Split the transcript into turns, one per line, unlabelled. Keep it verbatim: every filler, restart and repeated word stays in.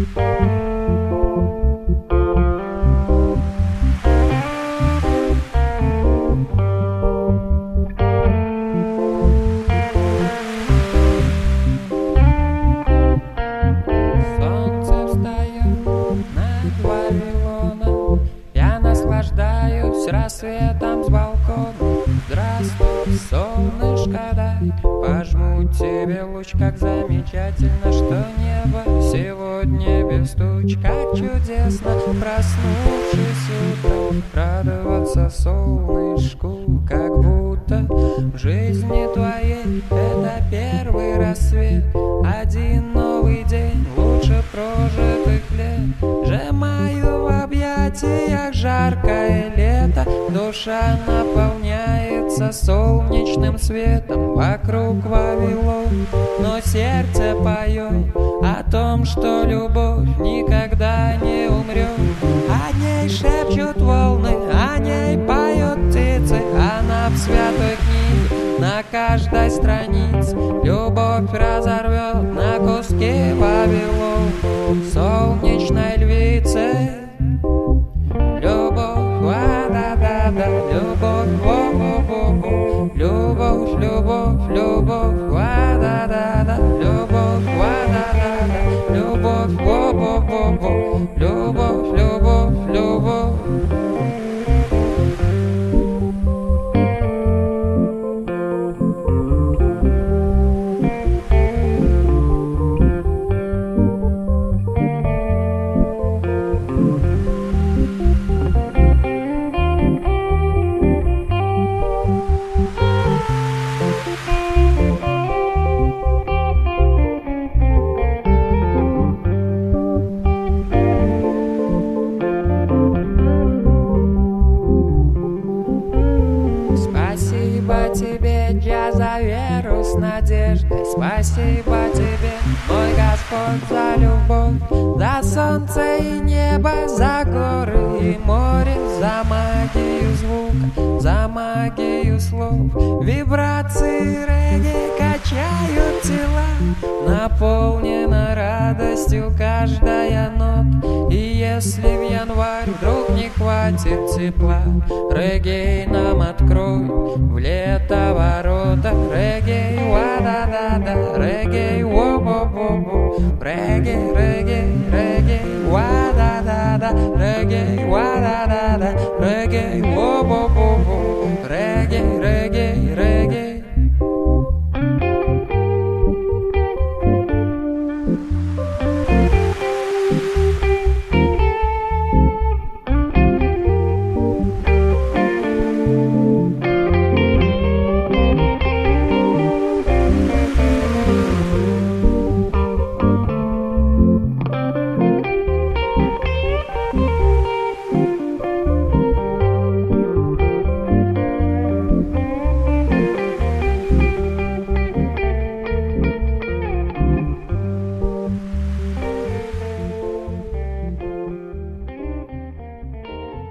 Рассветом с балкона. Здравствуй, солнышко, дай пожму тебе луч. Как замечательно, что небо сегодня без туч. Как чудесно, проснувшись утром, радоваться солнышку. Как будто в жизни твоей это первый рассвет. Один новый день лучше прожитых лет. Сжимаю в объятиях жаркое лето. Душа наполняется солнечным светом. Вокруг Вавилон, но сердце поет о том, что любовь никогда не умрет. О ней шепчут волны, о ней поет птицы. Она в святой книге на каждой странице. Любовь разорвет на куски Вавилон солнечной львицы. Любовь, ва-да-да-да, любовь, во-во-во-во. Любовь, любовь, любовь, ва-да-да-да, любовь, ва-да-да-да, любовь, во-во-во-во. Любовь, любовь, любовь. Спасибо тебе, я за веру с надеждой. Спасибо тебе, мой Господь, за любовь. За солнце и небо, за горы и море. За магию звука, за магию слов. Вибрации регги качают тела. Наполнена радостью каждая нота. И если в январь вдруг не хватит тепла, регги нам открой в лето ворота. Регги, ва-да-да-да, регги, во-во-во-во. Регги, регги, регги, ва-да-да-да, регги, ва.